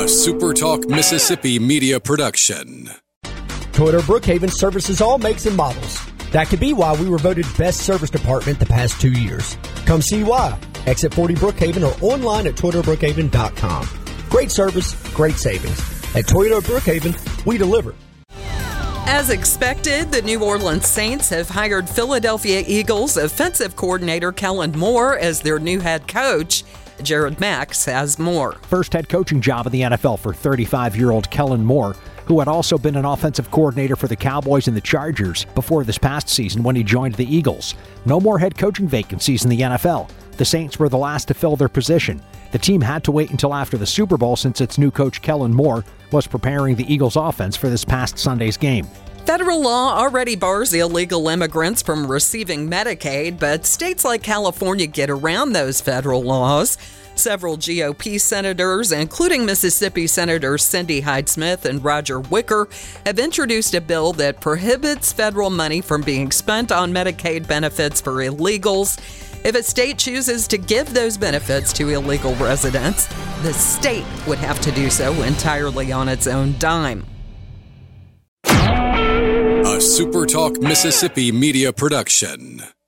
A SuperTalk Mississippi media production. Toyota Brookhaven services all makes and models. That could be why we were voted best service department the past 2 years. Come see why. Exit 40 Brookhaven or online at ToyotaBrookhaven.com. Great service, great savings. At Toyota Brookhaven, we deliver. As expected, the New Orleans Saints have hired Philadelphia Eagles offensive coordinator Kellen Moore as their new head coach. Jared Max has more. First head coaching job in the NFL for 35-year-old Kellen Moore, who had also been an offensive coordinator for the Cowboys and the Chargers before this past season when he joined the Eagles. No more head coaching vacancies in the NFL. The Saints were the last to fill their position. The team had to wait until after the Super Bowl since its new coach Kellen Moore was preparing the Eagles offense for this past Sunday's game. Federal law already bars illegal immigrants from receiving Medicaid, but states like California get around those federal laws. Several GOP senators, including Mississippi Senators Cindy Hyde-Smith and Roger Wicker, have introduced a bill that prohibits federal money from being spent on Medicaid benefits for illegals. If a state chooses to give those benefits to illegal residents, the state would have to do so entirely on its own dime. A SuperTalk Mississippi media production.